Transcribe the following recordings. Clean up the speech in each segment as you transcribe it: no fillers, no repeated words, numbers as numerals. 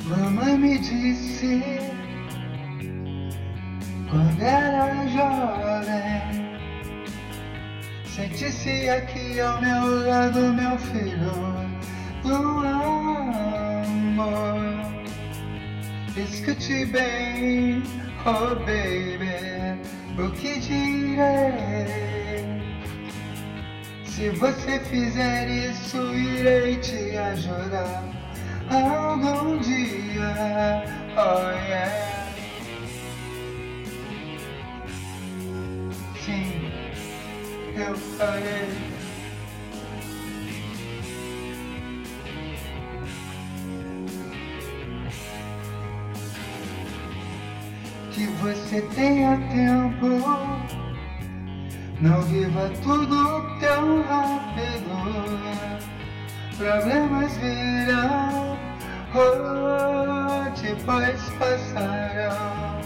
Mamãe me disse quando era jovem, sente-se aqui ao meu lado, meu filho, o amor. Escute bem, oh baby, o que direi? Se você fizer isso, irei te ajudar algum dia, oh yeah. Sim, eu farei. Que você tenha tempo, não viva tudo tão rápido. Problemas virão, depois passarão.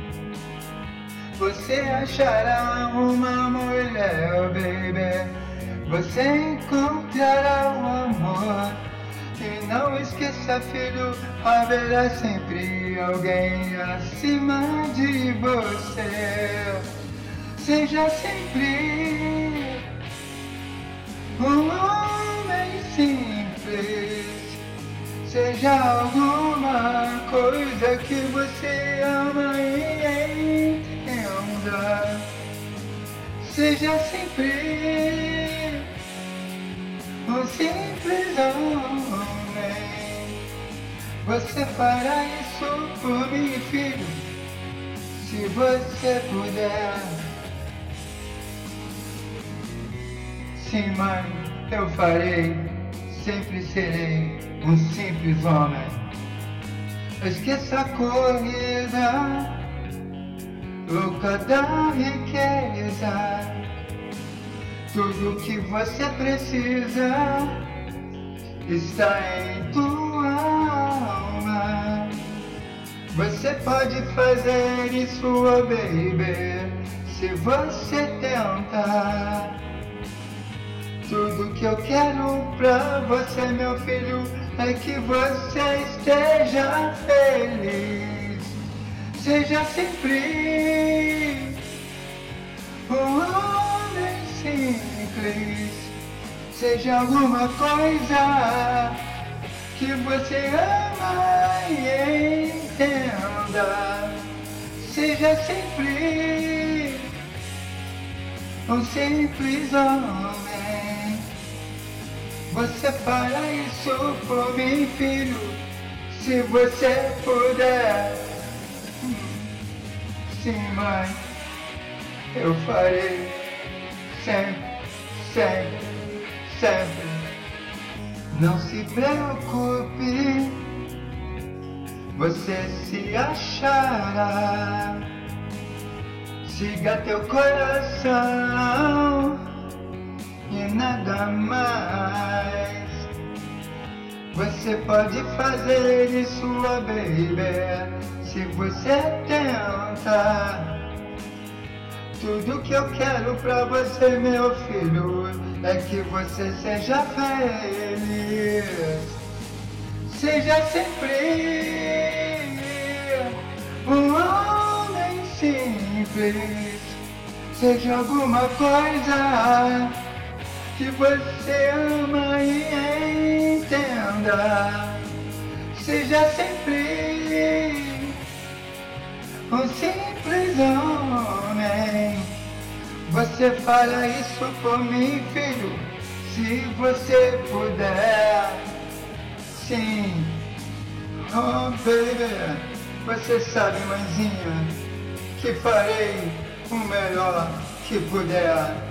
Você achará uma mulher, oh baby, você encontrará o amor. E não esqueça, filho, haverá sempre alguém acima de você. Seja sempre um homem simples. Seja alguma coisa que você ama e entenda. Seja sempre um simples homem. Você fará isso por mim, filho, se você puder. Sim, mãe, eu farei. Sempre serei um simples homem. Esqueça a corrida louca da riqueza. Tudo que você precisa está em tua alma. Você pode fazer isso, oh baby, se você tentar. Tudo que eu quero pra você, meu filho, é que você esteja feliz. Seja sempre um homem simples. Seja alguma coisa que você ama e entenda. Seja sempre um simples homem. Você fará isso por mim, filho, se você puder. Sim, mãe, eu farei. Sempre, sempre, sempre. Não se preocupe, você se achará. Siga teu coração e nada mais. Você pode fazer isso, oh baby, se você tenta. Tudo que eu quero pra você, meu filho, é que você seja feliz. Seja sempre um homem simples. Seja alguma coisa que você ama e entenda. Seja sempre um simples homem. Você fará isso por mim, filho, se você puder. Sim, oh baby, você sabe, mãezinha, que farei o melhor que puder.